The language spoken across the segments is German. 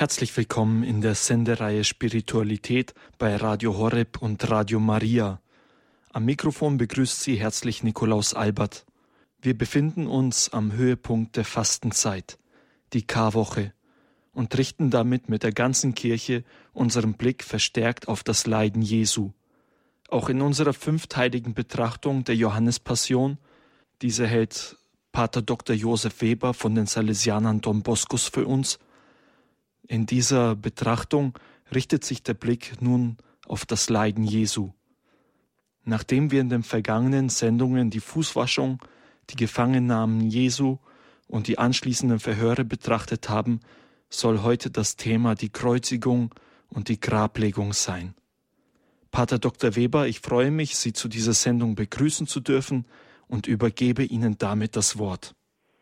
Herzlich willkommen in der Sendereihe Spiritualität bei Radio Horeb und Radio Maria. Am Mikrofon begrüßt Sie herzlich Nikolaus Albert. Wir befinden uns am Höhepunkt der Fastenzeit, die Karwoche, und richten damit mit der ganzen Kirche unseren Blick verstärkt auf das Leiden Jesu. Auch in unserer fünfteiligen Betrachtung der Johannespassion, diese hält Pater Dr. Josef Weber von den Salesianern Don Boscos für uns. In dieser Betrachtung richtet sich der Blick nun auf das Leiden Jesu. Nachdem wir in den vergangenen Sendungen die Fußwaschung, die Gefangennahmen Jesu und die anschließenden Verhöre betrachtet haben, soll heute das Thema die Kreuzigung und die Grablegung sein. Pater Dr. Weber, ich freue mich, Sie zu dieser Sendung begrüßen zu dürfen und übergebe Ihnen damit das Wort.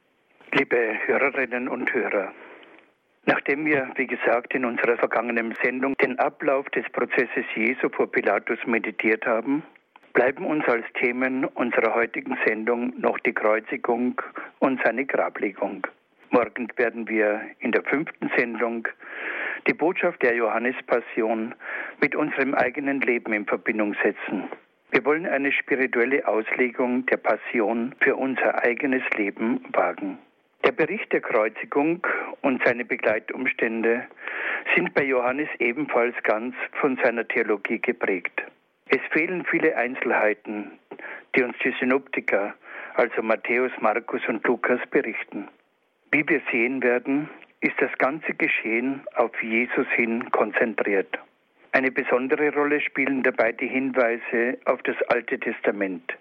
Liebe Hörerinnen und Hörer, nachdem wir, wie gesagt, in unserer vergangenen Sendung den Ablauf des Prozesses Jesu vor Pilatus meditiert haben, bleiben uns als Themen unserer heutigen Sendung noch die Kreuzigung und seine Grablegung. Morgen werden wir in der 5. Sendung die Botschaft der Johannespassion mit unserem eigenen Leben in Verbindung setzen. Wir wollen eine spirituelle Auslegung der Passion für unser eigenes Leben wagen. Der Bericht der Kreuzigung und seine Begleitumstände sind bei Johannes ebenfalls ganz von seiner Theologie geprägt. Es fehlen viele Einzelheiten, die uns die Synoptiker, also Matthäus, Markus und Lukas, berichten. Wie wir sehen werden, ist das ganze Geschehen auf Jesus hin konzentriert. Eine besondere Rolle spielen dabei die Hinweise auf das Alte Testament.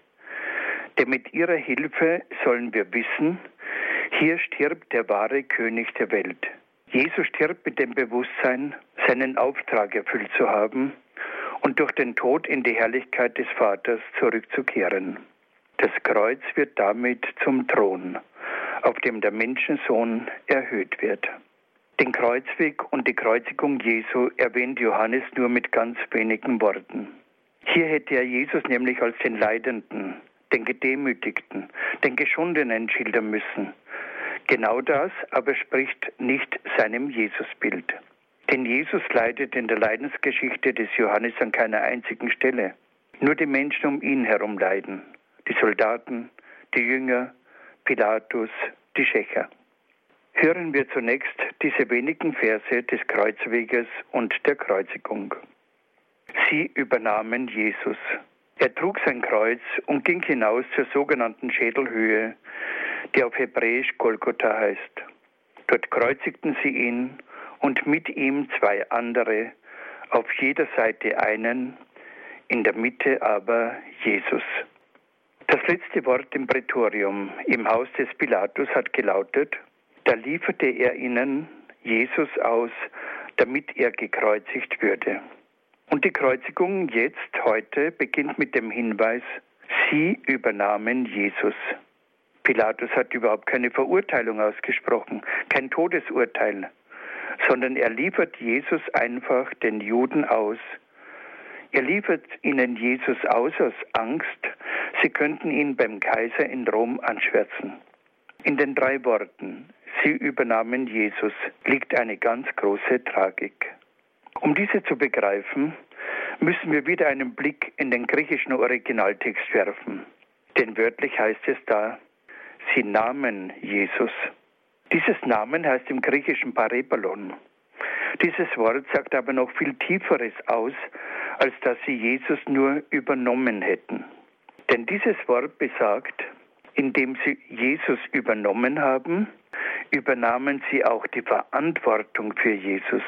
Denn mit ihrer Hilfe sollen wir wissen, hier stirbt der wahre König der Welt. Jesus stirbt mit dem Bewusstsein, seinen Auftrag erfüllt zu haben und durch den Tod in die Herrlichkeit des Vaters zurückzukehren. Das Kreuz wird damit zum Thron, auf dem der Menschensohn erhöht wird. Den Kreuzweg und die Kreuzigung Jesu erwähnt Johannes nur mit ganz wenigen Worten. Hier hätte er Jesus nämlich als den Leidenden, den Gedemütigten, den Geschundenen schildern müssen. Genau das aber spricht nicht seinem Jesusbild. Denn Jesus leidet in der Leidensgeschichte des Johannes an keiner einzigen Stelle. Nur die Menschen um ihn herum leiden. Die Soldaten, die Jünger, Pilatus, die Schächer. Hören wir zunächst diese wenigen Verse des Kreuzweges und der Kreuzigung. Sie übernahmen Jesus. Er trug sein Kreuz und ging hinaus zur sogenannten Schädelhöhe, die auf Hebräisch Golgotha heißt. Dort kreuzigten sie ihn und mit ihm zwei andere, auf jeder Seite einen, in der Mitte aber Jesus. Das letzte Wort im Prätorium, im Haus des Pilatus, hat gelautet: Da lieferte er ihnen Jesus aus, damit er gekreuzigt würde. Und die Kreuzigung jetzt, heute, beginnt mit dem Hinweis: Sie übernahmen Jesus. Pilatus hat überhaupt keine Verurteilung ausgesprochen, kein Todesurteil, sondern er liefert Jesus einfach den Juden aus. Er liefert ihnen Jesus aus Angst, sie könnten ihn beim Kaiser in Rom anschwärzen. In den 3 Worten, sie übernahmen Jesus, liegt eine ganz große Tragik. Um diese zu begreifen, müssen wir wieder einen Blick in den griechischen Originaltext werfen. Denn wörtlich heißt es da: Sie nahmen Jesus. Dieses Namen heißt im Griechischen Parebalon. Dieses Wort sagt aber noch viel Tieferes aus, als dass sie Jesus nur übernommen hätten. Denn dieses Wort besagt, indem sie Jesus übernommen haben, übernahmen sie auch die Verantwortung für Jesus.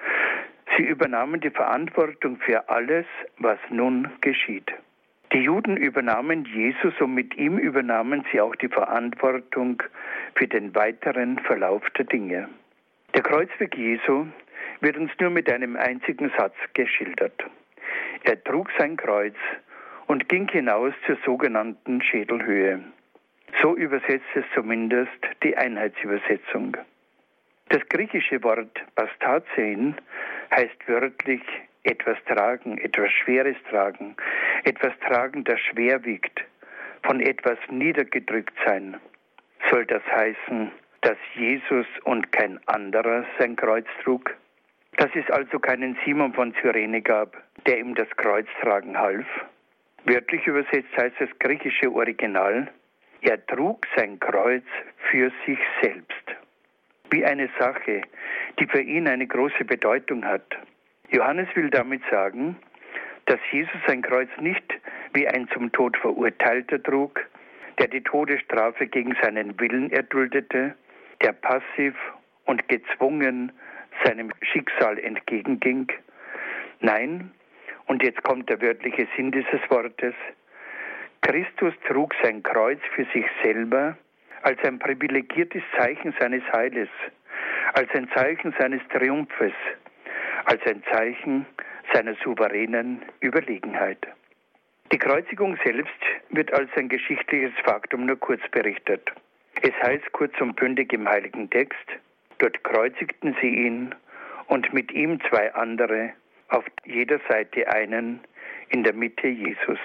Sie übernahmen die Verantwortung für alles, was nun geschieht. Die Juden übernahmen Jesus und mit ihm übernahmen sie auch die Verantwortung für den weiteren Verlauf der Dinge. Der Kreuzweg Jesu wird uns nur mit einem einzigen Satz geschildert. Er trug sein Kreuz und ging hinaus zur sogenannten Schädelhöhe. So übersetzt es zumindest die Einheitsübersetzung. Das griechische Wort Bastazein heißt wörtlich etwas tragen, etwas Schweres tragen, etwas tragen, das schwer wiegt, von etwas niedergedrückt sein. Soll das heißen, dass Jesus und kein anderer sein Kreuz trug, dass es also keinen Simon von Cyrene gab, der ihm das Kreuz tragen half. Wörtlich übersetzt heißt das griechische Original, er trug sein Kreuz für sich selbst. Wie eine Sache, die für ihn eine große Bedeutung hat. Johannes will damit sagen, dass Jesus sein Kreuz nicht wie ein zum Tod Verurteilter trug, der die Todesstrafe gegen seinen Willen erduldete, der passiv und gezwungen seinem Schicksal entgegenging. Nein, und jetzt kommt der wörtliche Sinn dieses Wortes, Christus trug sein Kreuz für sich selber als ein privilegiertes Zeichen seines Heiles, als ein Zeichen seines Triumphes, als ein Zeichen seiner souveränen Überlegenheit. Die Kreuzigung selbst wird als ein geschichtliches Faktum nur kurz berichtet. Es heißt kurz und bündig im Heiligen Text, dort kreuzigten sie ihn und mit ihm zwei andere, auf jeder Seite einen, in der Mitte Jesus.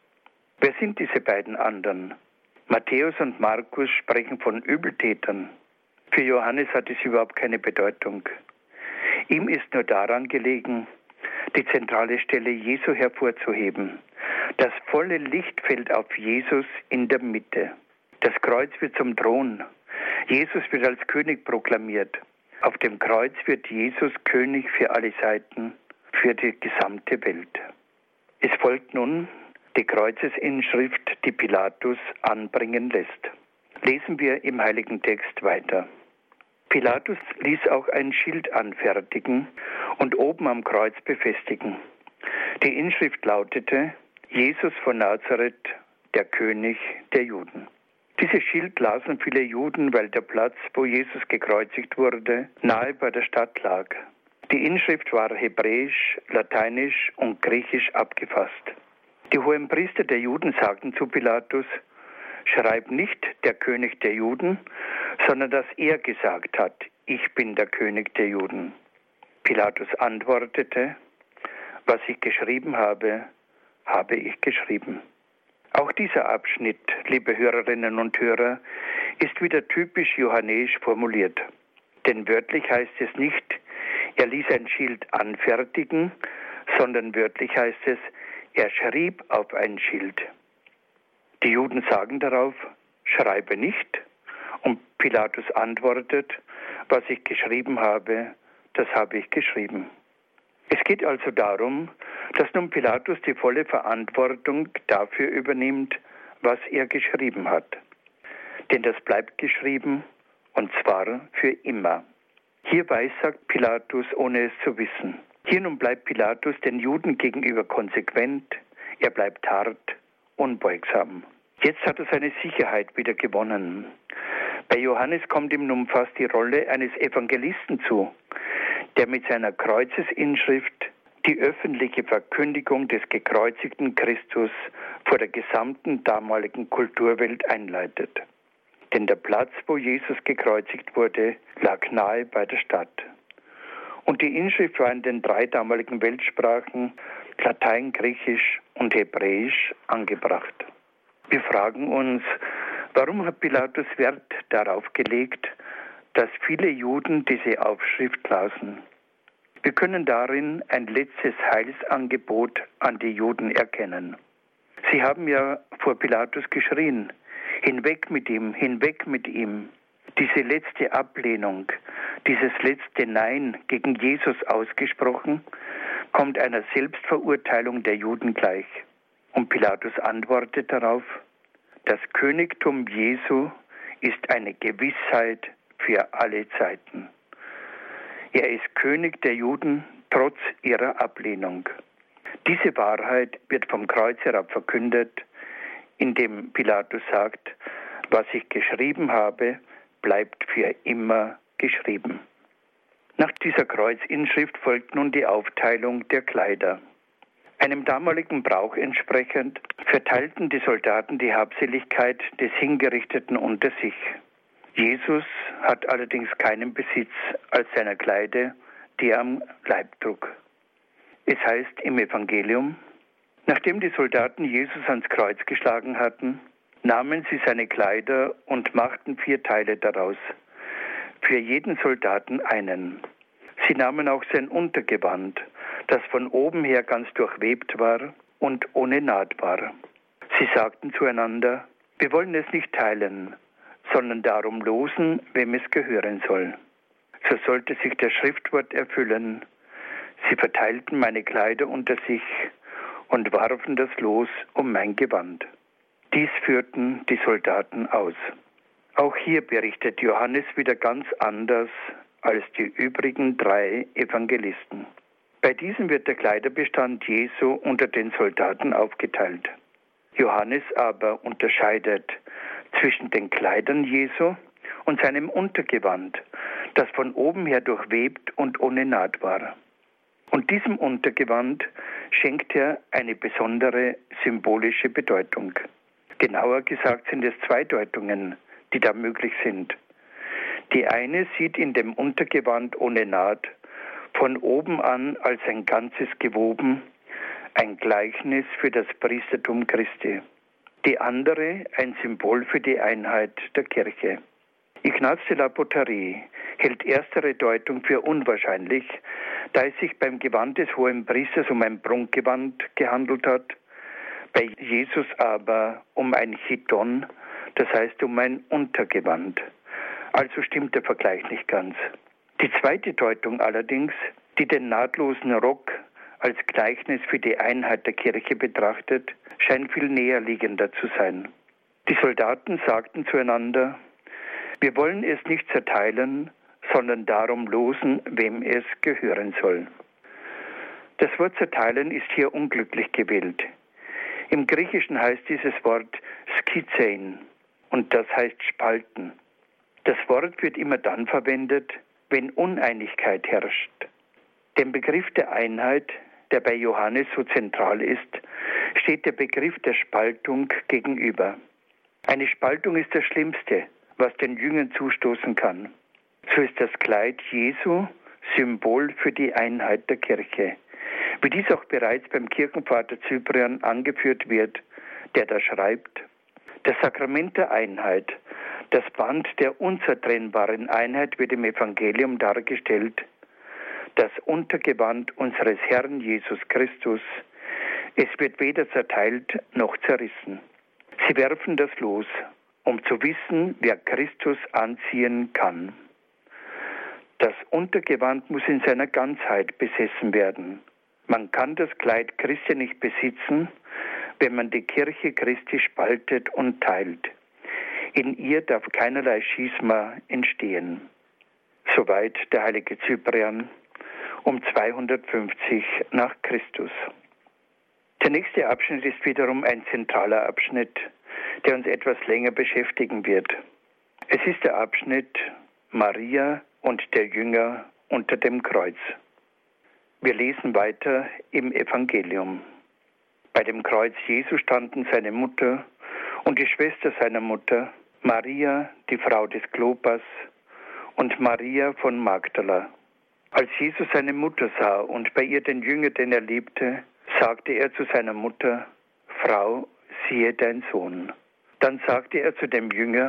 Wer sind diese beiden anderen? Matthäus und Markus sprechen von Übeltätern. Für Johannes hat es überhaupt keine Bedeutung. Ihm ist nur daran gelegen, die zentrale Stelle Jesu hervorzuheben. Das volle Licht fällt auf Jesus in der Mitte. Das Kreuz wird zum Thron. Jesus wird als König proklamiert. Auf dem Kreuz wird Jesus König für alle Seiten, für die gesamte Welt. Es folgt nun die Kreuzesinschrift, die Pilatus anbringen lässt. Lesen wir im Heiligen Text weiter. Pilatus ließ auch ein Schild anfertigen und oben am Kreuz befestigen. Die Inschrift lautete, Jesus von Nazareth, der König der Juden. Dieses Schild lasen viele Juden, weil der Platz, wo Jesus gekreuzigt wurde, nahe bei der Stadt lag. Die Inschrift war hebräisch, lateinisch und griechisch abgefasst. Die Hohenpriester der Juden sagten zu Pilatus, schreib nicht der König der Juden, sondern dass er gesagt hat, ich bin der König der Juden. Pilatus antwortete, was ich geschrieben habe, habe ich geschrieben. Auch dieser Abschnitt, liebe Hörerinnen und Hörer, ist wieder typisch johannäisch formuliert. Denn wörtlich heißt es nicht, er ließ ein Schild anfertigen, sondern wörtlich heißt es, er schrieb auf ein Schild. Die Juden sagen darauf, schreibe nicht, und Pilatus antwortet, was ich geschrieben habe, das habe ich geschrieben. Es geht also darum, dass nun Pilatus die volle Verantwortung dafür übernimmt, was er geschrieben hat. Denn das bleibt geschrieben, und zwar für immer. Hier weissagt Pilatus, ohne es zu wissen. Hier nun bleibt Pilatus den Juden gegenüber konsequent, er bleibt hart, unbeugsam. Jetzt hat er seine Sicherheit wieder gewonnen. Bei Johannes kommt ihm nun fast die Rolle eines Evangelisten zu, der mit seiner Kreuzesinschrift die öffentliche Verkündigung des gekreuzigten Christus vor der gesamten damaligen Kulturwelt einleitet. Denn der Platz, wo Jesus gekreuzigt wurde, lag nahe bei der Stadt. Und die Inschrift war in den 3 damaligen Weltsprachen, Latein, Griechisch und Hebräisch, angebracht. Wir fragen uns, warum hat Pilatus Wert darauf gelegt, dass viele Juden diese Aufschrift lasen? Wir können darin ein letztes Heilsangebot an die Juden erkennen. Sie haben ja vor Pilatus geschrien, hinweg mit ihm, hinweg mit ihm. Diese letzte Ablehnung, dieses letzte Nein gegen Jesus ausgesprochen, kommt einer Selbstverurteilung der Juden gleich. Und Pilatus antwortet darauf, das Königtum Jesu ist eine Gewissheit für alle Zeiten. Er ist König der Juden trotz ihrer Ablehnung. Diese Wahrheit wird vom Kreuz herab verkündet, indem Pilatus sagt, was ich geschrieben habe, bleibt für immer geschrieben. Nach dieser Kreuzinschrift folgt nun die Aufteilung der Kleider. Einem damaligen Brauch entsprechend verteilten die Soldaten die Habseligkeit des Hingerichteten unter sich. Jesus hat allerdings keinen Besitz als seiner Kleider, die er am Leib trug. Es heißt im Evangelium, nachdem die Soldaten Jesus ans Kreuz geschlagen hatten, nahmen sie seine Kleider und machten 4 Teile daraus, für jeden Soldaten einen. Sie nahmen auch sein Untergewand, das von oben her ganz durchwebt war und ohne Naht war. Sie sagten zueinander: Wir wollen es nicht teilen, sondern darum losen, wem es gehören soll. So sollte sich das Schriftwort erfüllen: Sie verteilten meine Kleider unter sich und warfen das Los um mein Gewand. Dies führten die Soldaten aus. Auch hier berichtet Johannes wieder ganz anders als die übrigen 3 Evangelisten. Bei diesen wird der Kleiderbestand Jesu unter den Soldaten aufgeteilt. Johannes aber unterscheidet zwischen den Kleidern Jesu und seinem Untergewand, das von oben her durchwebt und ohne Naht war. Und diesem Untergewand schenkt er eine besondere symbolische Bedeutung. Genauer gesagt sind es 2 Deutungen, die da möglich sind. Die eine sieht in dem Untergewand ohne Naht von oben an als ein ganzes gewoben, ein Gleichnis für das Priestertum Christi. Die andere ein Symbol für die Einheit der Kirche. Ignaz de la Boterie hält erstere Deutung für unwahrscheinlich, da es sich beim Gewand des hohen Priesters um ein Prunkgewand gehandelt hat, bei Jesus aber um ein Chiton, das heißt um ein Untergewand. Also stimmt der Vergleich nicht ganz. Die zweite Deutung allerdings, die den nahtlosen Rock als Gleichnis für die Einheit der Kirche betrachtet, scheint viel näherliegender zu sein. Die Soldaten sagten zueinander: Wir wollen es nicht zerteilen, sondern darum losen, wem es gehören soll. Das Wort zerteilen ist hier unglücklich gewählt. Im Griechischen heißt dieses Wort schizein und das heißt spalten. Das Wort wird immer dann verwendet, wenn Uneinigkeit herrscht. Dem Begriff der Einheit, der bei Johannes so zentral ist, steht der Begriff der Spaltung gegenüber. Eine Spaltung ist das Schlimmste, was den Jüngern zustoßen kann. So ist das Kleid Jesu Symbol für die Einheit der Kirche, wie dies auch bereits beim Kirchenvater Cyprian angeführt wird, der da schreibt: Das Sakrament der Einheit, das Band der unzertrennbaren Einheit wird im Evangelium dargestellt, das Untergewand unseres Herrn Jesus Christus. Es wird weder zerteilt noch zerrissen. Sie werfen das Los, um zu wissen, wer Christus anziehen kann. Das Untergewand muss in seiner Ganzheit besessen werden. Man kann das Kleid Christi nicht besitzen, wenn man die Kirche Christi spaltet und teilt. In ihr darf keinerlei Schisma entstehen. Soweit der heilige Cyprian um 250 nach Christus. Der nächste Abschnitt ist wiederum ein zentraler Abschnitt, der uns etwas länger beschäftigen wird. Es ist der Abschnitt Maria und der Jünger unter dem Kreuz. Wir lesen weiter im Evangelium. Bei dem Kreuz Jesu standen seine Mutter und die Schwester seiner Mutter, Maria, die Frau des Klopas, und Maria von Magdala. Als Jesus seine Mutter sah und bei ihr den Jünger, den er liebte, sagte er zu seiner Mutter: Frau, siehe dein Sohn. Dann sagte er zu dem Jünger: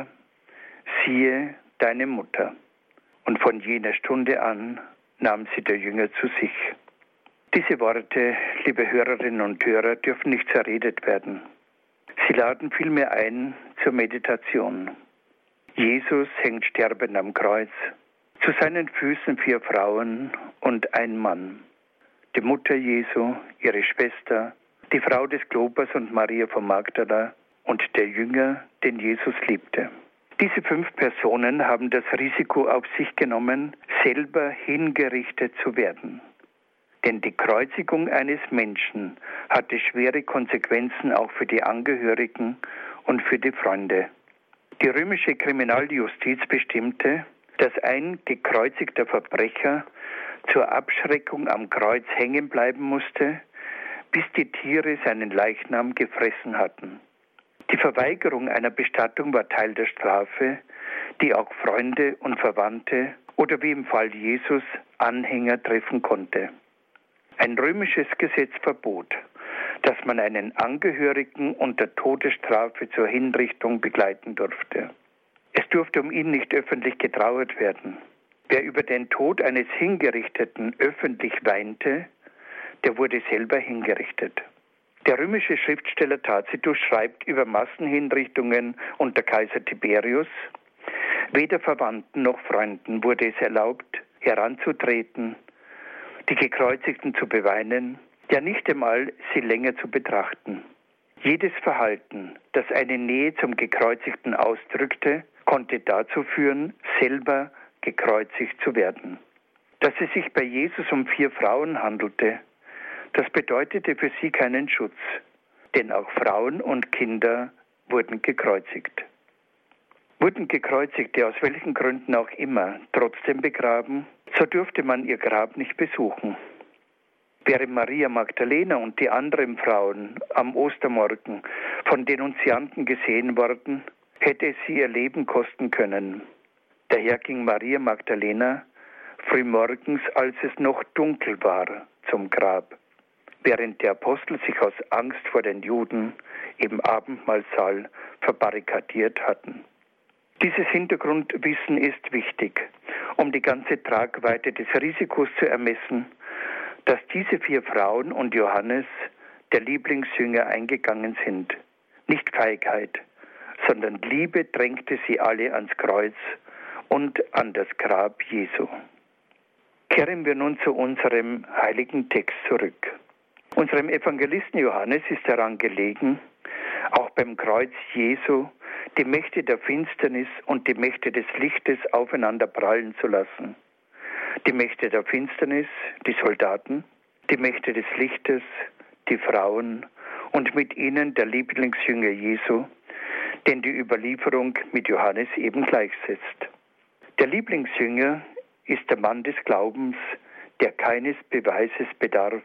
Siehe deine Mutter. Und von jener Stunde an nahm sie der Jünger zu sich. Diese Worte, liebe Hörerinnen und Hörer, dürfen nicht zerredet werden. Sie laden vielmehr ein zur Meditation. Jesus hängt sterbend am Kreuz. Zu seinen Füßen 4 Frauen und ein Mann. Die Mutter Jesu, ihre Schwester, die Frau des Klopas und Maria von Magdala und der Jünger, den Jesus liebte. Diese 5 Personen haben das Risiko auf sich genommen, selber hingerichtet zu werden. Denn die Kreuzigung eines Menschen hatte schwere Konsequenzen auch für die Angehörigen und für die Freunde. Die römische Kriminaljustiz bestimmte, dass ein gekreuzigter Verbrecher zur Abschreckung am Kreuz hängen bleiben musste, bis die Tiere seinen Leichnam gefressen hatten. Die Verweigerung einer Bestattung war Teil der Strafe, die auch Freunde und Verwandte oder wie im Fall Jesus Anhänger treffen konnte. Ein römisches Gesetz verbot, dass man einen Angehörigen unter Todesstrafe zur Hinrichtung begleiten durfte. Es durfte um ihn nicht öffentlich getrauert werden. Wer über den Tod eines Hingerichteten öffentlich weinte, der wurde selber hingerichtet. Der römische Schriftsteller Tacitus schreibt über Massenhinrichtungen unter Kaiser Tiberius: Weder Verwandten noch Freunden wurde es erlaubt, heranzutreten, die Gekreuzigten zu beweinen, ja nicht einmal sie länger zu betrachten. Jedes Verhalten, das eine Nähe zum Gekreuzigten ausdrückte, konnte dazu führen, selber gekreuzigt zu werden. Dass es sich bei Jesus um 4 Frauen handelte, das bedeutete für sie keinen Schutz, denn auch Frauen und Kinder wurden gekreuzigt. Wurden Gekreuzigte aus welchen Gründen auch immer trotzdem begraben, so durfte man ihr Grab nicht besuchen. Wäre Maria Magdalena und die anderen Frauen am Ostermorgen von Denunzianten gesehen worden, hätte es sie ihr Leben kosten können. Daher ging Maria Magdalena frühmorgens, als es noch dunkel war, zum Grab, während die Apostel sich aus Angst vor den Juden im Abendmahlsaal verbarrikadiert hatten. Dieses Hintergrundwissen ist wichtig, um die ganze Tragweite des Risikos zu ermessen, dass diese 4 Frauen und Johannes, der Lieblingsjünger, eingegangen sind. Nicht Feigheit, sondern Liebe drängte sie alle ans Kreuz und an das Grab Jesu. Kehren wir nun zu unserem heiligen Text zurück. Unserem Evangelisten Johannes ist daran gelegen, auch beim Kreuz Jesu die Mächte der Finsternis und die Mächte des Lichtes aufeinander prallen zu lassen. Die Mächte der Finsternis, die Soldaten, die Mächte des Lichtes, die Frauen und mit ihnen der Lieblingsjünger Jesu, den die Überlieferung mit Johannes eben gleichsetzt. Der Lieblingsjünger ist der Mann des Glaubens, der keines Beweises bedarf.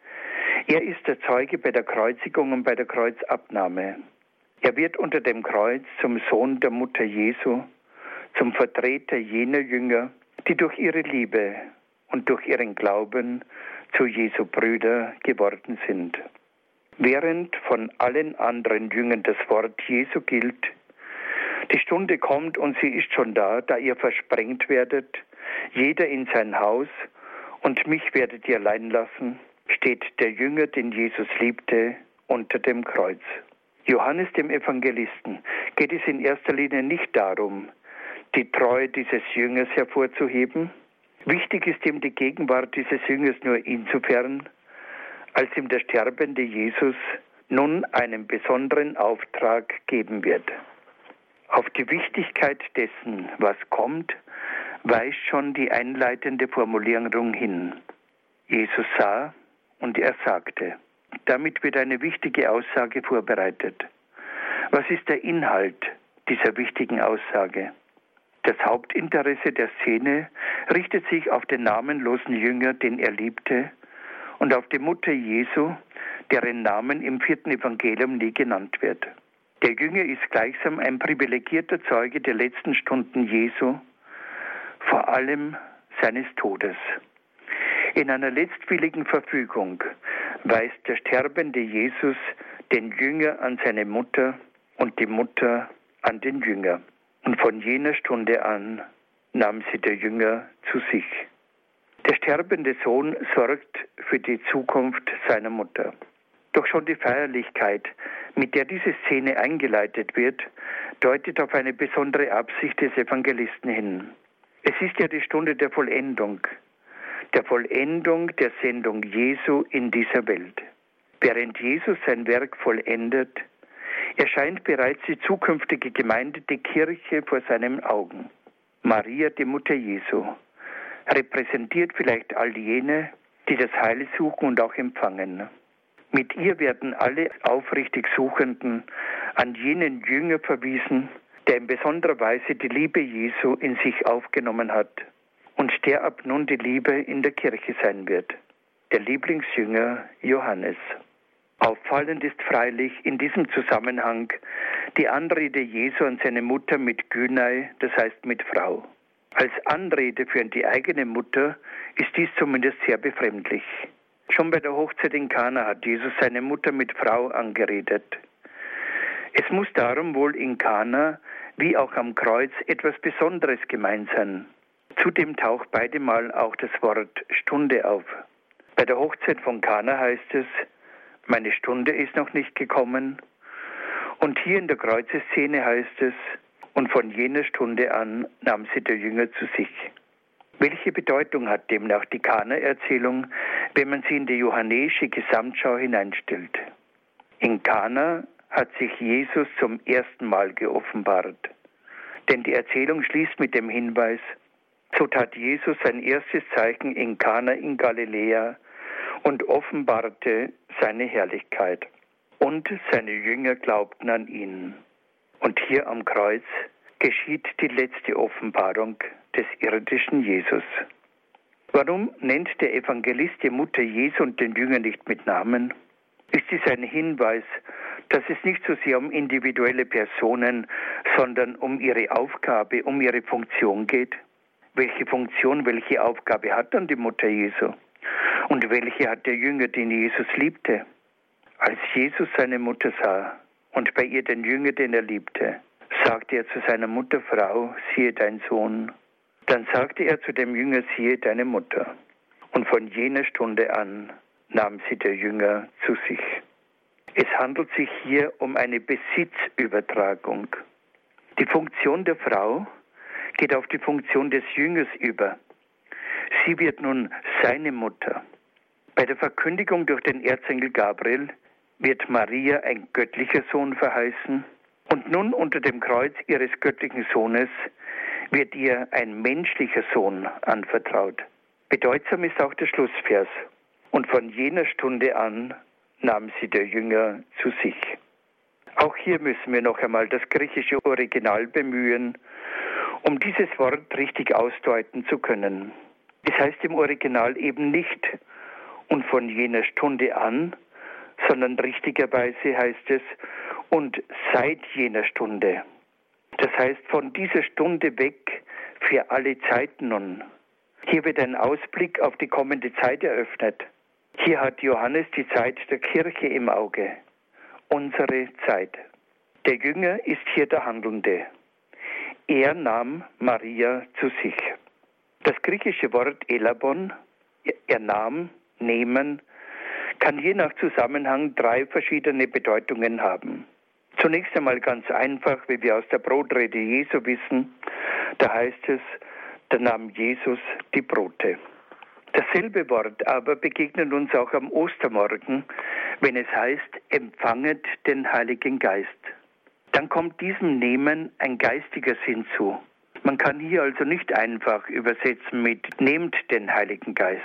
Er ist der Zeuge bei der Kreuzigung und bei der Kreuzabnahme. Er wird unter dem Kreuz zum Sohn der Mutter Jesu, zum Vertreter jener Jünger, die durch ihre Liebe und durch ihren Glauben zu Jesu Brüder geworden sind. Während von allen anderen Jüngern das Wort Jesu gilt: Die Stunde kommt und sie ist schon da ihr versprengt werdet, jeder in sein Haus, und mich werdet ihr allein lassen, steht der Jünger, den Jesus liebte, unter dem Kreuz. Johannes, dem Evangelisten, geht es in erster Linie nicht darum, die Treue dieses Jüngers hervorzuheben. Wichtig ist ihm die Gegenwart dieses Jüngers nur insofern, als ihm der sterbende Jesus nun einen besonderen Auftrag geben wird. Auf die Wichtigkeit dessen, was kommt, weist schon die einleitende Formulierung hin. Jesus sah und er sagte. Damit wird eine wichtige Aussage vorbereitet. Was ist der Inhalt dieser wichtigen Aussage? Das Hauptinteresse der Szene richtet sich auf den namenlosen Jünger, den er liebte, und auf die Mutter Jesu, deren Namen im 4. Evangelium nie genannt wird. Der Jünger ist gleichsam ein privilegierter Zeuge der letzten Stunden Jesu, vor allem seines Todes. In einer letztwilligen Verfügung weist der sterbende Jesus den Jünger an seine Mutter und die Mutter an den Jünger. Und von jener Stunde an nahm sie der Jünger zu sich. Der sterbende Sohn sorgt für die Zukunft seiner Mutter. Doch schon die Feierlichkeit, mit der diese Szene eingeleitet wird, deutet auf eine besondere Absicht des Evangelisten hin. Es ist ja die Stunde der Vollendung der Sendung Jesu in dieser Welt. Während Jesus sein Werk vollendet, erscheint bereits die zukünftige Gemeinde, die Kirche, vor seinen Augen. Maria, die Mutter Jesu, repräsentiert vielleicht all jene, die das Heil suchen und auch empfangen. Mit ihr werden alle aufrichtig Suchenden an jenen Jünger verwiesen, der in besonderer Weise die Liebe Jesu in sich aufgenommen hat und der ab nun die Liebe in der Kirche sein wird, der Lieblingsjünger Johannes. Auffallend ist freilich in diesem Zusammenhang die Anrede Jesu an seine Mutter mit Gynai, das heißt mit Frau. Als Anrede für die eigene Mutter ist dies zumindest sehr befremdlich. Schon bei der Hochzeit in Kana hat Jesus seine Mutter mit Frau angeredet. Es muss darum wohl in Kana wie auch am Kreuz etwas Besonderes gemeint sein. Zudem taucht beide Mal auch das Wort Stunde auf. Bei der Hochzeit von Kana heißt es, meine Stunde ist noch nicht gekommen. Und hier in der Kreuzeszene heißt es, und von jener Stunde an nahm sie der Jünger zu sich. Welche Bedeutung hat demnach die Kana-Erzählung, wenn man sie in die johannäische Gesamtschau hineinstellt? In Kana hat sich Jesus zum ersten Mal geoffenbart. Denn die Erzählung schließt mit dem Hinweis, so tat Jesus sein erstes Zeichen in Kana in Galiläa und offenbarte seine Herrlichkeit. Und seine Jünger glaubten an ihn. Und hier am Kreuz geschieht die letzte Offenbarung des irdischen Jesus. Warum nennt der Evangelist die Mutter Jesu und den Jünger nicht mit Namen? Ist dies ein Hinweis, dass es nicht so sehr um individuelle Personen, sondern um ihre Aufgabe, um ihre Funktion geht? Welche Funktion, welche Aufgabe hat dann die Mutter Jesu? Und welche hat der Jünger, den Jesus liebte? Als Jesus seine Mutter sah und bei ihr den Jünger, den er liebte, sagte er zu seiner Mutter, Frau, siehe dein Sohn. Dann sagte er zu dem Jünger, siehe deine Mutter. Und von jener Stunde an nahm sie der Jünger zu sich. Es handelt sich hier um eine Besitzübertragung. Die Funktion der Frau geht auf die Funktion des Jüngers über. Sie wird nun seine Mutter. Bei der Verkündigung durch den Erzengel Gabriel wird Maria ein göttlicher Sohn verheißen und nun unter dem Kreuz ihres göttlichen Sohnes wird ihr ein menschlicher Sohn anvertraut. Bedeutsam ist auch der Schlussvers. Und von jener Stunde an nahm sie der Jünger zu sich. Auch hier müssen wir noch einmal das griechische Original bemühen, um dieses Wort richtig ausdeuten zu können. Es heißt im Original eben nicht und von jener Stunde an, sondern richtigerweise heißt es und seit jener Stunde. Das heißt von dieser Stunde weg für alle Zeiten nun. Hier wird ein Ausblick auf die kommende Zeit eröffnet. Hier hat Johannes die Zeit der Kirche im Auge, unsere Zeit. Der Jünger ist hier der Handelnde. Er nahm Maria zu sich. Das griechische Wort Elabon, er nahm, nehmen, kann je nach Zusammenhang 3 verschiedene Bedeutungen haben. Zunächst einmal ganz einfach, wie wir aus der Brotrede Jesu wissen, da heißt es, da nahm Jesus die Brote. Dasselbe Wort aber begegnet uns auch am Ostermorgen, wenn es heißt, empfanget den Heiligen Geist. Dann kommt diesem Nehmen ein geistiger Sinn zu. Man kann hier also nicht einfach übersetzen mit nehmt den Heiligen Geist.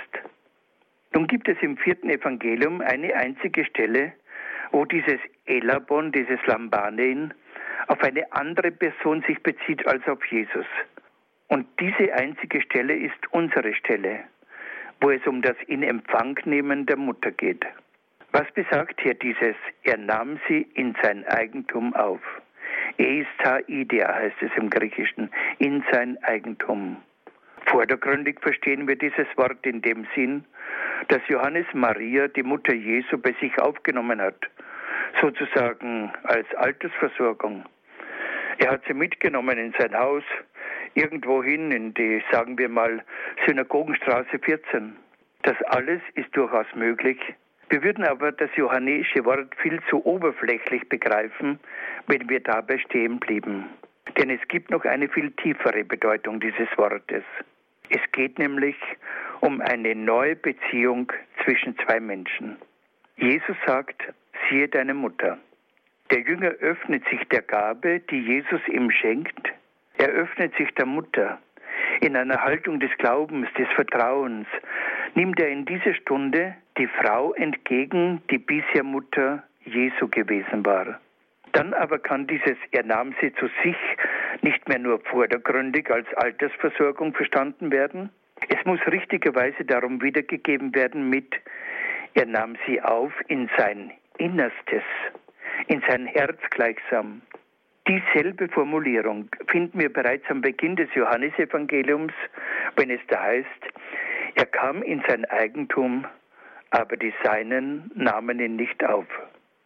Nun gibt es im 4. Evangelium eine einzige Stelle, wo dieses Elabon, dieses Lambanein, auf eine andere Person sich bezieht als auf Jesus. Und diese einzige Stelle ist unsere Stelle, wo es um das in Empfang nehmen der Mutter geht. Was besagt hier dieses? Er nahm sie in sein Eigentum auf. Eista idea heißt es im Griechischen, in sein Eigentum. Vordergründig verstehen wir dieses Wort in dem Sinn, dass Johannes Maria, die Mutter Jesu, bei sich aufgenommen hat, sozusagen als Altersversorgung. Er hat sie mitgenommen in sein Haus, irgendwohin in die, sagen wir mal, Synagogenstraße 14. Das alles ist durchaus möglich. Wir würden aber das johannäische Wort viel zu oberflächlich begreifen, wenn wir dabei stehen blieben. Denn es gibt noch eine viel tiefere Bedeutung dieses Wortes. Es geht nämlich um eine neue Beziehung zwischen 2 Menschen. Jesus sagt, siehe deine Mutter. Der Jünger öffnet sich der Gabe, die Jesus ihm schenkt. Er öffnet sich der Mutter. In einer Haltung des Glaubens, des Vertrauens, nimmt er in dieser Stunde die Frau entgegen, die bisher Mutter Jesu gewesen war. Dann aber kann dieses, er nahm sie zu sich, nicht mehr nur vordergründig als Altersversorgung verstanden werden. Es muss richtigerweise darum wiedergegeben werden mit, er nahm sie auf in sein Innerstes, in sein Herz gleichsam. Dieselbe Formulierung finden wir bereits am Beginn des Johannesevangeliums, wenn es da heißt, er kam in sein Eigentum, aber die Seinen nahmen ihn nicht auf.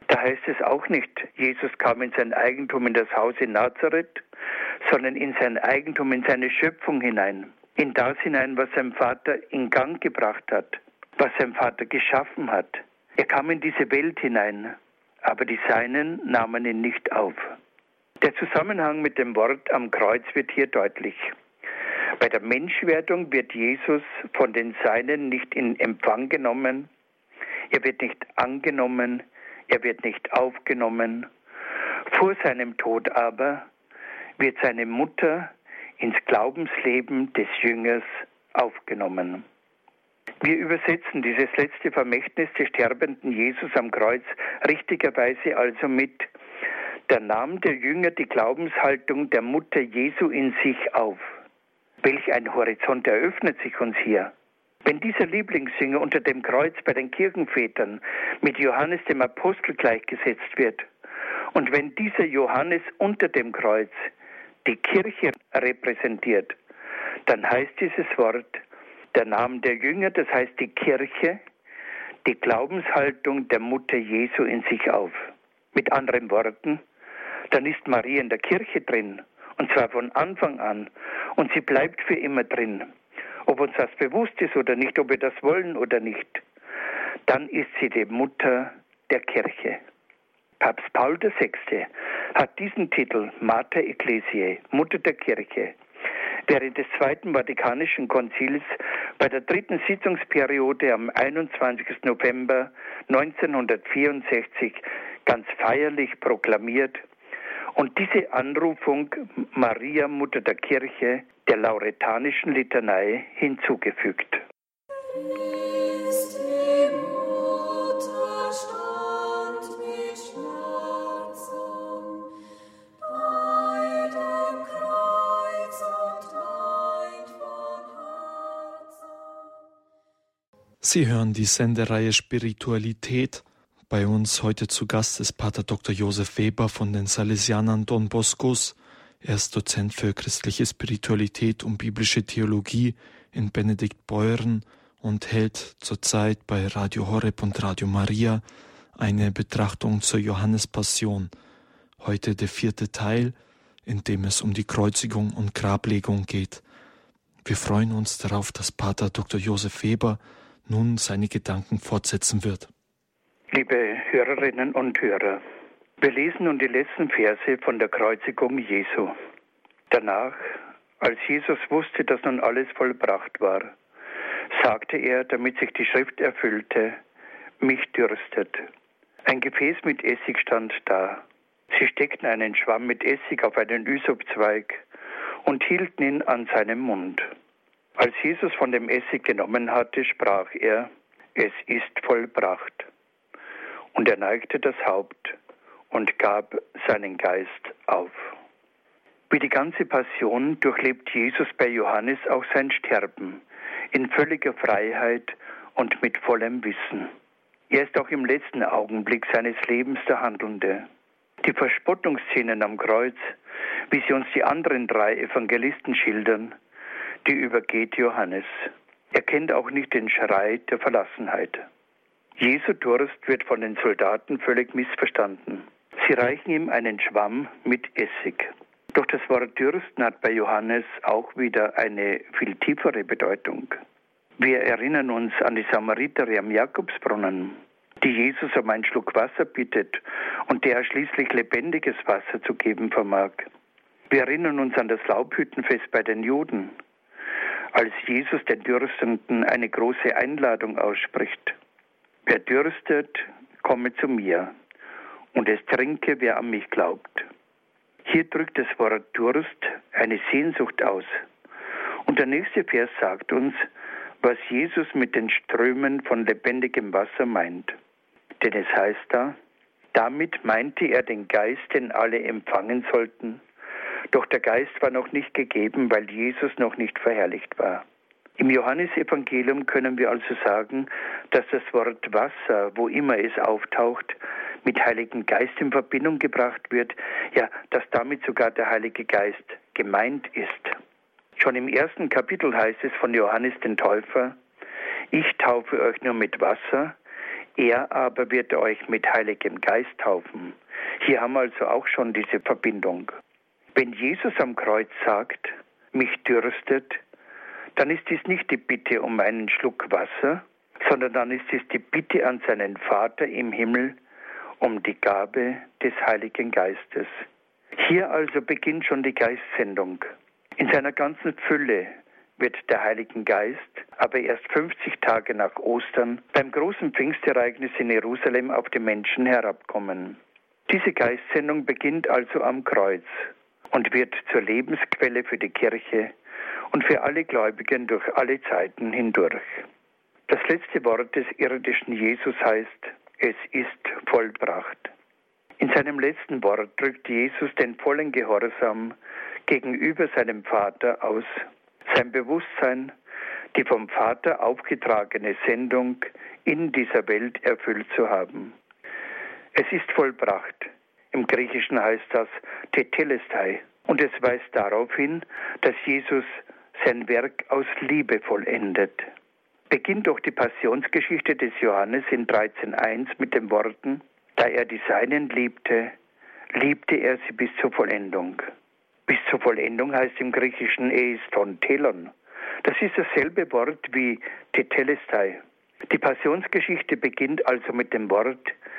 Da heißt es auch nicht, Jesus kam in sein Eigentum, in das Haus in Nazareth, sondern in sein Eigentum, in seine Schöpfung hinein. In das hinein, was sein Vater in Gang gebracht hat, was sein Vater geschaffen hat. Er kam in diese Welt hinein, aber die Seinen nahmen ihn nicht auf. Der Zusammenhang mit dem Wort am Kreuz wird hier deutlich. Bei der Menschwerdung wird Jesus von den Seinen nicht in Empfang genommen, er wird nicht angenommen, er wird nicht aufgenommen. Vor seinem Tod aber wird seine Mutter ins Glaubensleben des Jüngers aufgenommen. Wir übersetzen dieses letzte Vermächtnis des sterbenden Jesus am Kreuz richtigerweise also mit: Da nahm der Jünger die Glaubenshaltung der Mutter Jesu in sich auf. Welch ein Horizont eröffnet sich uns hier. Wenn dieser Lieblingsjünger unter dem Kreuz bei den Kirchenvätern mit Johannes dem Apostel gleichgesetzt wird und wenn dieser Johannes unter dem Kreuz die Kirche repräsentiert, dann heißt dieses Wort, da nahm der Jünger, das heißt die Kirche, die Glaubenshaltung der Mutter Jesu in sich auf. Mit anderen Worten, dann ist Maria in der Kirche drin, und zwar von Anfang an, und sie bleibt für immer drin. Ob uns das bewusst ist oder nicht, ob wir das wollen oder nicht, dann ist sie die Mutter der Kirche. Papst Paul VI. Hat diesen Titel Mater Ecclesiae, Mutter der Kirche, während des Zweiten Vatikanischen Konzils bei der 3. Sitzungsperiode am 21. November 1964 ganz feierlich proklamiert und diese Anrufung Maria, Mutter der Kirche, der lauretanischen Litanei hinzugefügt. Sie hören die Sendereihe Spiritualität. Bei uns heute zu Gast ist Pater Dr. Josef Weber von den Salesianern Don Boscos. Er ist Dozent für christliche Spiritualität und biblische Theologie in Benediktbeuern und hält zurzeit bei Radio Horeb und Radio Maria eine Betrachtung zur Johannespassion. Heute der 4. Teil, in dem es um die Kreuzigung und Grablegung geht. Wir freuen uns darauf, dass Pater Dr. Josef Weber nun seine Gedanken fortsetzen wird. Liebe Hörerinnen und Hörer, wir lesen nun die letzten Verse von der Kreuzigung Jesu. Danach, als Jesus wusste, dass nun alles vollbracht war, sagte er, damit sich die Schrift erfüllte, mich dürstet. Ein Gefäß mit Essig stand da. Sie steckten einen Schwamm mit Essig auf einen Ysopzweig und hielten ihn an seinem Mund. Als Jesus von dem Essig genommen hatte, sprach er, es ist vollbracht. Und er neigte das Haupt und gab seinen Geist auf. Wie die ganze Passion durchlebt Jesus bei Johannes auch sein Sterben in völliger Freiheit und mit vollem Wissen. Er ist auch im letzten Augenblick seines Lebens der Handelnde. Die Verspottungsszenen am Kreuz, wie sie uns die anderen 3 Evangelisten schildern, die übergeht Johannes. Er kennt auch nicht den Schrei der Verlassenheit. Jesu Durst wird von den Soldaten völlig missverstanden. Sie reichen ihm einen Schwamm mit Essig. Doch das Wort Dürsten hat bei Johannes auch wieder eine viel tiefere Bedeutung. Wir erinnern uns an die Samariterin am Jakobsbrunnen, die Jesus um einen Schluck Wasser bittet und der schließlich lebendiges Wasser zu geben vermag. Wir erinnern uns an das Laubhüttenfest bei den Juden, als Jesus den Dürstenden eine große Einladung ausspricht. Wer dürstet, komme zu mir, und es trinke, wer an mich glaubt. Hier drückt das Wort Durst eine Sehnsucht aus. Und der nächste Vers sagt uns, was Jesus mit den Strömen von lebendigem Wasser meint. Denn es heißt da, damit meinte er den Geist, den alle empfangen sollten. Doch der Geist war noch nicht gegeben, weil Jesus noch nicht verherrlicht war. Im Johannesevangelium können wir also sagen, dass das Wort Wasser, wo immer es auftaucht, mit Heiligen Geist in Verbindung gebracht wird, ja, dass damit sogar der Heilige Geist gemeint ist. Schon im 1. Kapitel heißt es von Johannes den Täufer, ich taufe euch nur mit Wasser, Er aber wird euch mit Heiligem Geist taufen. Hier haben wir also auch schon diese Verbindung. Wenn Jesus am Kreuz sagt, mich dürstet, dann ist dies nicht die Bitte um einen Schluck Wasser, sondern dann ist es die Bitte an seinen Vater im Himmel um die Gabe des Heiligen Geistes. Hier also beginnt schon die Geistsendung. In seiner ganzen Fülle wird der Heilige Geist aber erst 50 Tage nach Ostern beim großen Pfingstereignis in Jerusalem auf die Menschen herabkommen. Diese Geistsendung beginnt also am Kreuz und wird zur Lebensquelle für die Kirche und für alle Gläubigen durch alle Zeiten hindurch. Das letzte Wort des irdischen Jesus heißt, es ist vollbracht. In seinem letzten Wort drückt Jesus den vollen Gehorsam gegenüber seinem Vater aus, sein Bewusstsein, die vom Vater aufgetragene Sendung in dieser Welt erfüllt zu haben. Es ist vollbracht. Im Griechischen heißt das Tetelestai und es weist darauf hin, dass Jesus sein Werk aus Liebe vollendet. Beginnt doch die Passionsgeschichte des Johannes in 13,1 mit den Worten, da er die Seinen liebte, liebte er sie bis zur Vollendung. Bis zur Vollendung heißt im Griechischen eiston telon. Das ist dasselbe Wort wie tetelestai. Die Passionsgeschichte beginnt also mit dem Wort,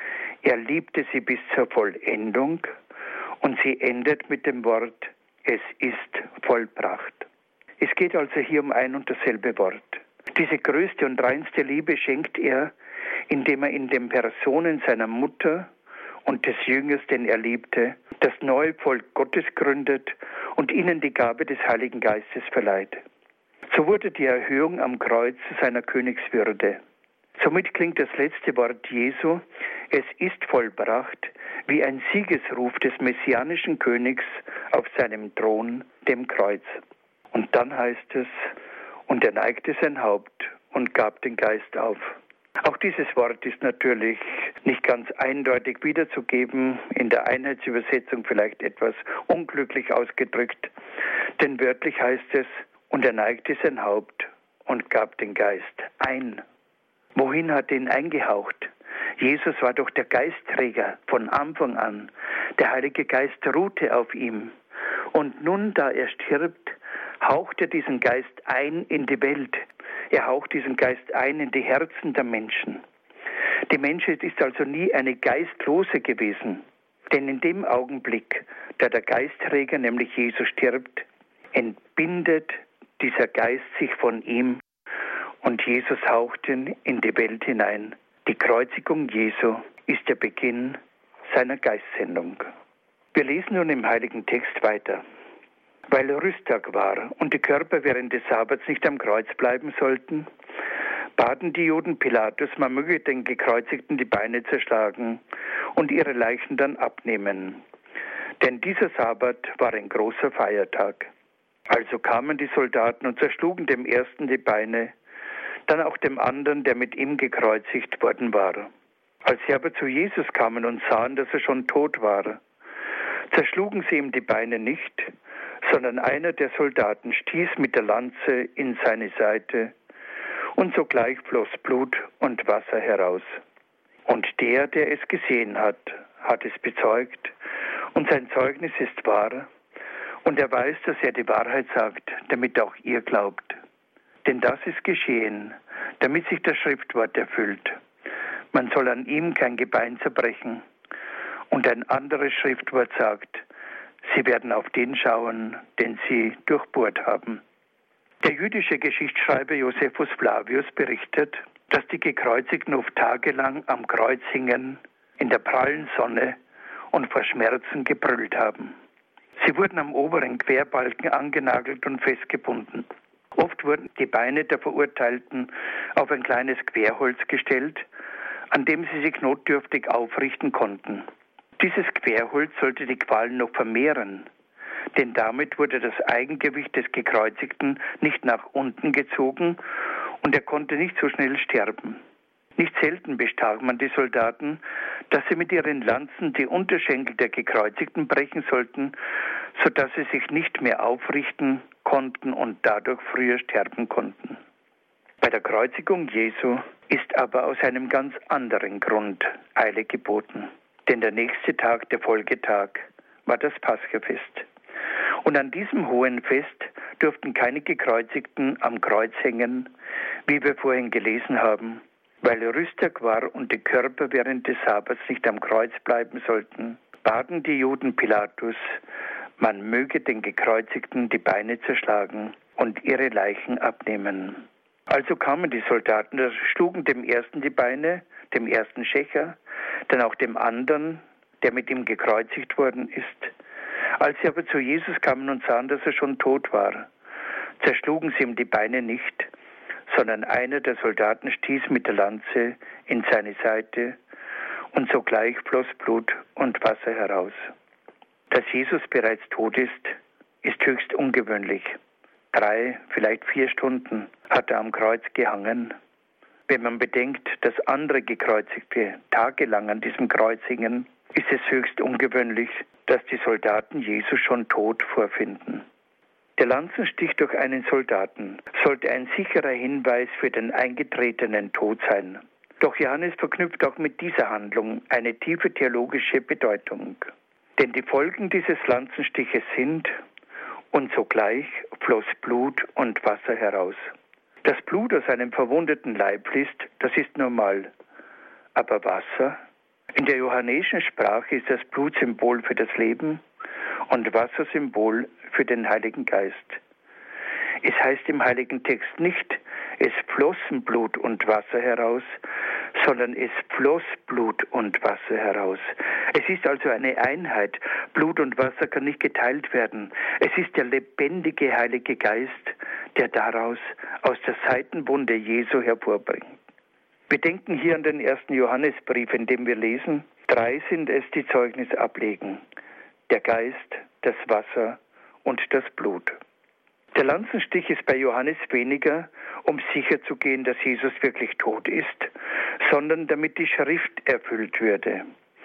er liebte sie bis zur Vollendung und sie endet mit dem Wort, es ist vollbracht. Es geht also hier um ein und dasselbe Wort. Diese größte und reinste Liebe schenkt er, indem er in den Personen seiner Mutter und des Jüngers, den er liebte, das neue Volk Gottes gründet und ihnen die Gabe des Heiligen Geistes verleiht. So wurde die Erhöhung am Kreuz zu seiner Königswürde. Somit klingt das letzte Wort Jesu, es ist vollbracht, wie ein Siegesruf des messianischen Königs auf seinem Thron, dem Kreuz. Und dann heißt es, und er neigte sein Haupt und gab den Geist auf. Auch dieses Wort ist natürlich nicht ganz eindeutig wiederzugeben, in der Einheitsübersetzung vielleicht etwas unglücklich ausgedrückt, denn wörtlich heißt es, und er neigte sein Haupt und gab den Geist ein. Wohin hat er ihn eingehaucht? Jesus war doch der Geistträger von Anfang an. Der Heilige Geist ruhte auf ihm. Und nun, da er stirbt, haucht er diesen Geist ein in die Welt. Er haucht diesen Geist ein in die Herzen der Menschen. Die Menschheit ist also nie eine Geistlose gewesen. Denn in dem Augenblick, da der Geistträger, nämlich Jesus, stirbt, entbindet dieser Geist sich von ihm und Jesus haucht ihn in die Welt hinein. Die Kreuzigung Jesu ist der Beginn seiner Geistsendung. Wir lesen nun im heiligen Text weiter. Weil Rüsttag war und die Körper während des Sabbats nicht am Kreuz bleiben sollten, baten die Juden Pilatus, man möge den Gekreuzigten die Beine zerschlagen und ihre Leichen dann abnehmen. Denn dieser Sabbat war ein großer Feiertag. Also kamen die Soldaten und zerschlugen dem ersten die Beine, dann auch dem anderen, der mit ihm gekreuzigt worden war. Als sie aber zu Jesus kamen und sahen, dass er schon tot war, zerschlugen sie ihm die Beine nicht, sondern einer der Soldaten stieß mit der Lanze in seine Seite, und sogleich floss Blut und Wasser heraus. Und der es gesehen hat, hat es bezeugt, und sein Zeugnis ist wahr, und er weiß, dass er die Wahrheit sagt, damit auch ihr glaubt. Denn das ist geschehen, damit sich das Schriftwort erfüllt. Man soll an ihm kein Gebein zerbrechen. Und ein anderes Schriftwort sagt, sie werden auf den schauen, den sie durchbohrt haben. Der jüdische Geschichtsschreiber Josephus Flavius berichtet, dass die Gekreuzigten oft tagelang am Kreuz hingen, in der prallen Sonne und vor Schmerzen gebrüllt haben. Sie wurden am oberen Querbalken angenagelt und festgebunden. Oft wurden die Beine der Verurteilten auf ein kleines Querholz gestellt, an dem sie sich notdürftig aufrichten konnten. Dieses Querholz sollte die Qualen noch vermehren, denn damit wurde das Eigengewicht des Gekreuzigten nicht nach unten gezogen und er konnte nicht so schnell sterben. Nicht selten bestach man die Soldaten, dass sie mit ihren Lanzen die Unterschenkel der Gekreuzigten brechen sollten, sodass sie sich nicht mehr aufrichten konnten und dadurch früher sterben konnten. Bei der Kreuzigung Jesu ist aber aus einem ganz anderen Grund Eile geboten. Denn der nächste Tag, der Folgetag, war das Paschafest. Und an diesem hohen Fest durften keine Gekreuzigten am Kreuz hängen, wie wir vorhin gelesen haben, weil Rüsttag war und die Körper während des Sabbats nicht am Kreuz bleiben sollten, baten die Juden Pilatus, man möge den Gekreuzigten die Beine zerschlagen und ihre Leichen abnehmen. Also kamen die Soldaten, schlugen dem ersten die Beine, dem ersten Schächer, dann auch dem anderen, der mit ihm gekreuzigt worden ist. Als sie aber zu Jesus kamen und sahen, dass er schon tot war, zerschlugen sie ihm die Beine nicht, sondern einer der Soldaten stieß mit der Lanze in seine Seite und sogleich floss Blut und Wasser heraus. Dass Jesus bereits tot ist höchst ungewöhnlich. 3, vielleicht 4 Stunden hat er am Kreuz gehangen. Wenn man bedenkt, dass andere Gekreuzigte tagelang an diesem Kreuz hingen, ist es höchst ungewöhnlich, dass die Soldaten Jesus schon tot vorfinden. Der Lanzenstich durch einen Soldaten sollte ein sicherer Hinweis für den eingetretenen Tod sein. Doch Johannes verknüpft auch mit dieser Handlung eine tiefe theologische Bedeutung. Denn die Folgen dieses Lanzenstiches sind, und sogleich floss Blut und Wasser heraus. Das Blut aus einem verwundeten Leib fließt, das ist normal. Aber Wasser? In der johannäischen Sprache ist das Blut Symbol für das Leben und Wasser Symbol für den Heiligen Geist. Es heißt im Heiligen Text nicht, es flossen Blut und Wasser heraus, sondern es floss Blut und Wasser heraus. Es ist also eine Einheit. Blut und Wasser kann nicht geteilt werden. Es ist der lebendige Heilige Geist, der daraus aus der Seitenwunde Jesu hervorbringt. Wir denken hier an den 1. Johannesbrief, in dem wir lesen, 3 sind es, die Zeugnis ablegen: der Geist, das Wasser und das Blut. Der Lanzenstich ist bei Johannes weniger, um sicherzugehen, dass Jesus wirklich tot ist, sondern damit die Schrift erfüllt würde.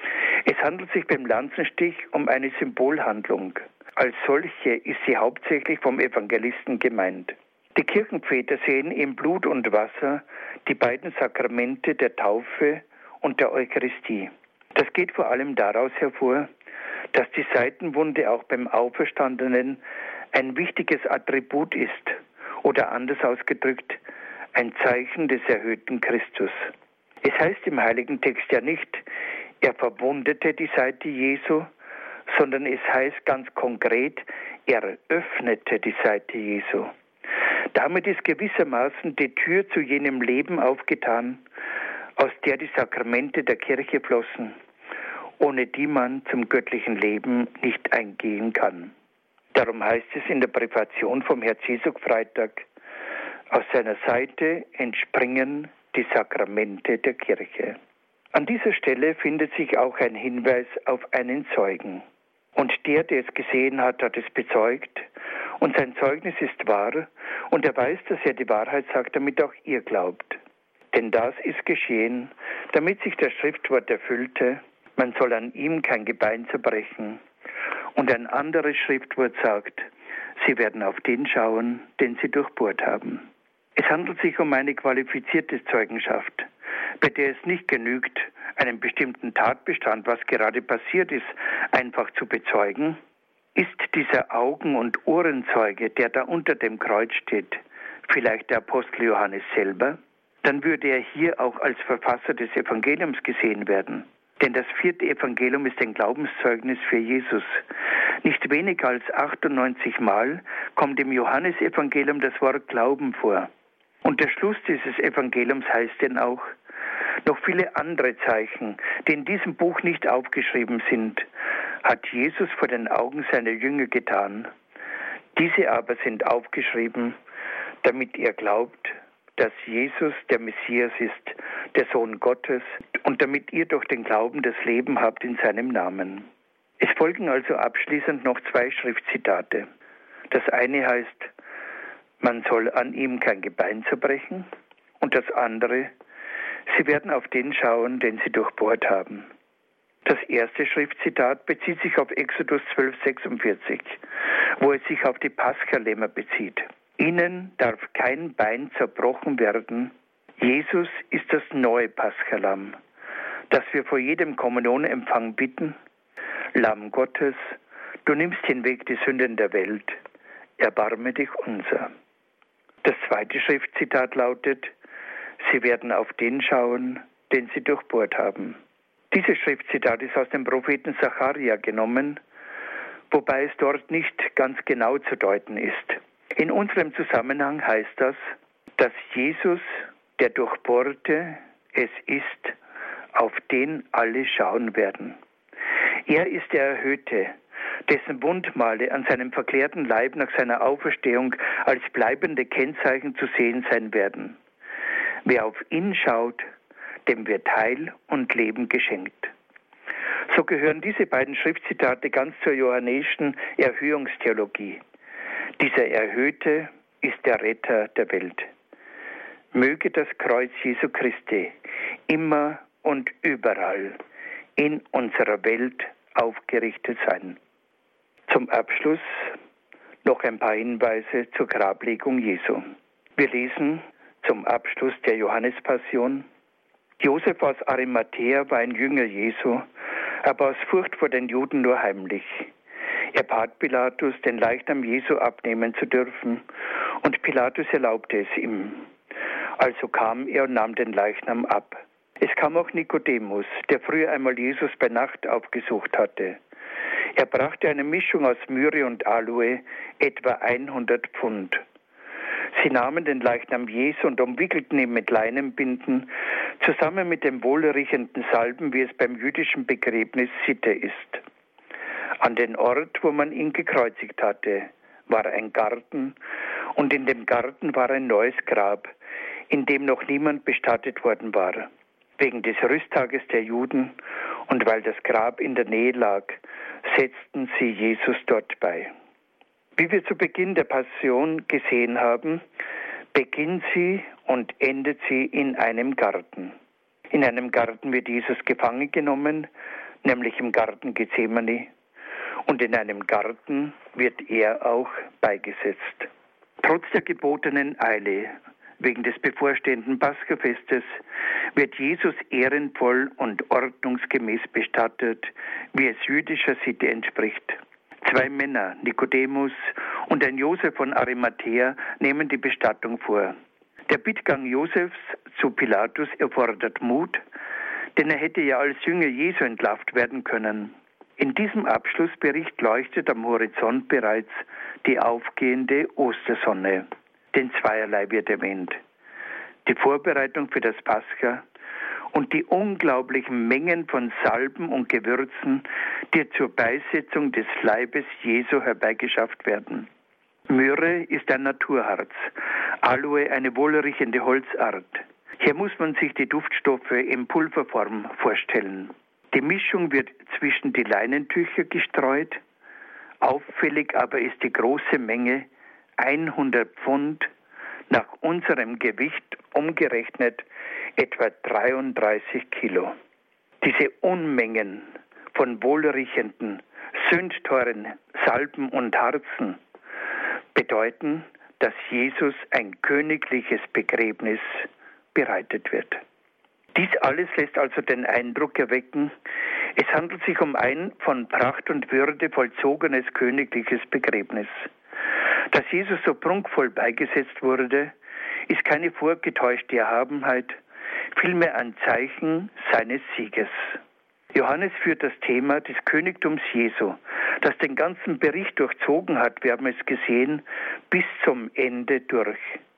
Es handelt sich beim Lanzenstich um eine Symbolhandlung. Als solche ist sie hauptsächlich vom Evangelisten gemeint. Die Kirchenväter sehen im Blut und Wasser die beiden Sakramente der Taufe und der Eucharistie. Das geht vor allem daraus hervor, dass die Seitenwunde auch beim Auferstandenen ein wichtiges Attribut ist oder anders ausgedrückt, ein Zeichen des erhöhten Christus. Es heißt im Heiligen Text ja nicht, er verwundete die Seite Jesu, sondern es heißt ganz konkret, er öffnete die Seite Jesu. Damit ist gewissermaßen die Tür zu jenem Leben aufgetan, aus der die Sakramente der Kirche flossen, ohne die man zum göttlichen Leben nicht eingehen kann. Darum heißt es in der Präfation vom Herz-Jesu-Freitag, aus seiner Seite entspringen die Sakramente der Kirche. An dieser Stelle findet sich auch ein Hinweis auf einen Zeugen. Und der es gesehen hat, hat es bezeugt. Und sein Zeugnis ist wahr. Und er weiß, dass er die Wahrheit sagt, damit auch ihr glaubt. Denn das ist geschehen, damit sich das Schriftwort erfüllte, man soll an ihm kein Gebein zerbrechen. Und ein anderes Schriftwort sagt, sie werden auf den schauen, den sie durchbohrt haben. Es handelt sich um eine qualifizierte Zeugenschaft, bei der es nicht genügt, einen bestimmten Tatbestand, was gerade passiert ist, einfach zu bezeugen. Ist dieser Augen- und Ohrenzeuge, der da unter dem Kreuz steht, vielleicht der Apostel Johannes selber? Dann würde er hier auch als Verfasser des Evangeliums gesehen werden. Denn das 4. Evangelium ist ein Glaubenszeugnis für Jesus. Nicht weniger als 98 Mal kommt im Johannesevangelium das Wort Glauben vor. Und der Schluss dieses Evangeliums heißt denn auch, noch viele andere Zeichen, die in diesem Buch nicht aufgeschrieben sind, hat Jesus vor den Augen seiner Jünger getan. Diese aber sind aufgeschrieben, damit ihr glaubt, dass Jesus der Messias ist, der Sohn Gottes, und damit ihr durch den Glauben das Leben habt in seinem Namen. Es folgen also abschließend noch 2 Schriftzitate. Das eine heißt, man soll an ihm kein Gebein zerbrechen, und das andere, sie werden auf den schauen, den sie durchbohrt haben. Das erste Schriftzitat bezieht sich auf Exodus 12,46, wo es sich auf die Paschalämmer bezieht. Ihnen darf kein Bein zerbrochen werden, Jesus ist das neue Paschalamm, das wir vor jedem Kommunionempfang bitten: Lamm Gottes, du nimmst hinweg die Sünden der Welt, erbarme dich unser. Das zweite Schriftzitat lautet: Sie werden auf den schauen, den sie durchbohrt haben. Dieses Schriftzitat ist aus dem Propheten Sacharja genommen, wobei es dort nicht ganz genau zu deuten ist. In unserem Zusammenhang heißt das, dass Jesus, der Durchbohrte, es ist, auf den alle schauen werden. Er ist der Erhöhte, dessen Wundmale an seinem verklärten Leib nach seiner Auferstehung als bleibende Kennzeichen zu sehen sein werden. Wer auf ihn schaut, dem wird Heil und Leben geschenkt. So gehören diese beiden Schriftzitate ganz zur johannäischen Erhöhungstheologie. Dieser Erhöhte ist der Retter der Welt. Möge das Kreuz Jesu Christi immer und überall in unserer Welt aufgerichtet sein. Zum Abschluss noch ein paar Hinweise zur Grablegung Jesu. Wir lesen zum Abschluss der Johannespassion: Josef aus Arimathäa war ein Jünger Jesu, aber aus Furcht vor den Juden nur heimlich. Er bat Pilatus, den Leichnam Jesu abnehmen zu dürfen, und Pilatus erlaubte es ihm. Also kam er und nahm den Leichnam ab. Es kam auch Nikodemus, der früher einmal Jesus bei Nacht aufgesucht hatte. Er brachte eine Mischung aus Myrrhe und Aloe, etwa 100 Pfund. Sie nahmen den Leichnam Jesu und umwickelten ihn mit Leinenbinden, zusammen mit dem wohlriechenden Salben, wie es beim jüdischen Begräbnis Sitte ist. An den Ort, wo man ihn gekreuzigt hatte, war ein Garten, und in dem Garten war ein neues Grab, in dem noch niemand bestattet worden war. Wegen des Rüsttages der Juden und weil das Grab in der Nähe lag, setzten sie Jesus dort bei. Wie wir zu Beginn der Passion gesehen haben, beginnt sie und endet sie in einem Garten. In einem Garten wird Jesus gefangen genommen, nämlich im Garten Gethsemane, und in einem Garten wird er auch beigesetzt. Trotz der gebotenen Eile wegen des bevorstehenden Paschafestes wird Jesus ehrenvoll und ordnungsgemäß bestattet, wie es jüdischer Sitte entspricht. 2 Männer, Nikodemus und ein Josef von Arimathäa, nehmen die Bestattung vor. Der Bittgang Josefs zu Pilatus erfordert Mut, denn er hätte ja als Jünger Jesu entlarvt werden können. In diesem Abschlussbericht leuchtet am Horizont bereits die aufgehende Ostersonne. Denn zweierlei wird erwähnt: die Vorbereitung für das Pascha und die unglaublichen Mengen von Salben und Gewürzen, die zur Beisetzung des Leibes Jesu herbeigeschafft werden. Myrrhe ist ein Naturharz, Aloe eine wohlriechende Holzart. Hier muss man sich die Duftstoffe in Pulverform vorstellen. Die Mischung wird zwischen die Leinentücher gestreut. Auffällig aber ist die große Menge, 100 Pfund, nach unserem Gewicht umgerechnet etwa 33 Kilo. Diese Unmengen von wohlriechenden, sündteuren Salben und Harzen bedeuten, dass Jesus ein königliches Begräbnis bereitet wird. Dies alles lässt also den Eindruck erwecken, es handelt sich um ein von Pracht und Würde vollzogenes königliches Begräbnis. Dass Jesus so prunkvoll beigesetzt wurde, ist keine vorgetäuschte Erhabenheit, vielmehr ein Zeichen seines Sieges. Johannes führt das Thema des Königtums Jesu, das den ganzen Bericht durchzogen hat, wir haben es gesehen, bis zum Ende durch.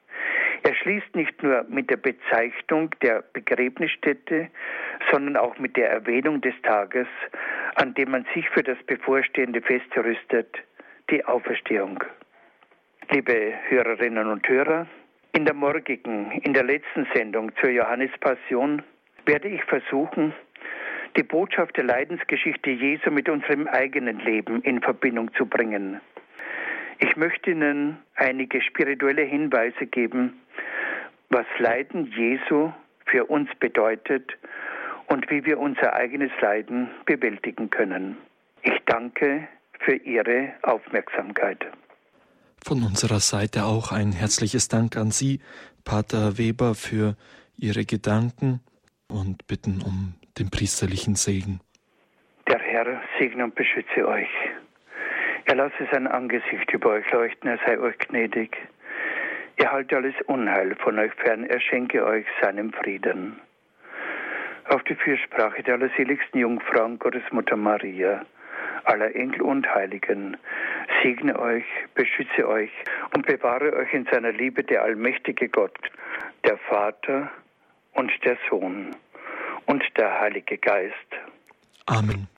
Er schließt nicht nur mit der Bezeichnung der Begräbnisstätte, sondern auch mit der Erwähnung des Tages, an dem man sich für das bevorstehende Fest rüstet, die Auferstehung. Liebe Hörerinnen und Hörer, in der letzten Sendung zur Johannespassion werde ich versuchen, die Botschaft der Leidensgeschichte Jesu mit unserem eigenen Leben in Verbindung zu bringen. Ich möchte Ihnen einige spirituelle Hinweise geben, was Leiden Jesu für uns bedeutet und wie wir unser eigenes Leiden bewältigen können. Ich danke für Ihre Aufmerksamkeit. Von unserer Seite auch ein herzliches Dank an Sie, Pater Weber, für Ihre Gedanken und bitten um den priesterlichen Segen. Der Herr segne und beschütze euch. Er lasse sein Angesicht über euch leuchten, er sei euch gnädig. Er halte alles Unheil von euch fern, er schenke euch seinen Frieden. Auf die Fürsprache der allerseligsten Jungfrau und Gottesmutter Maria, aller Engel und Heiligen, segne euch, beschütze euch und bewahre euch in seiner Liebe der allmächtige Gott, der Vater und der Sohn und der Heilige Geist. Amen.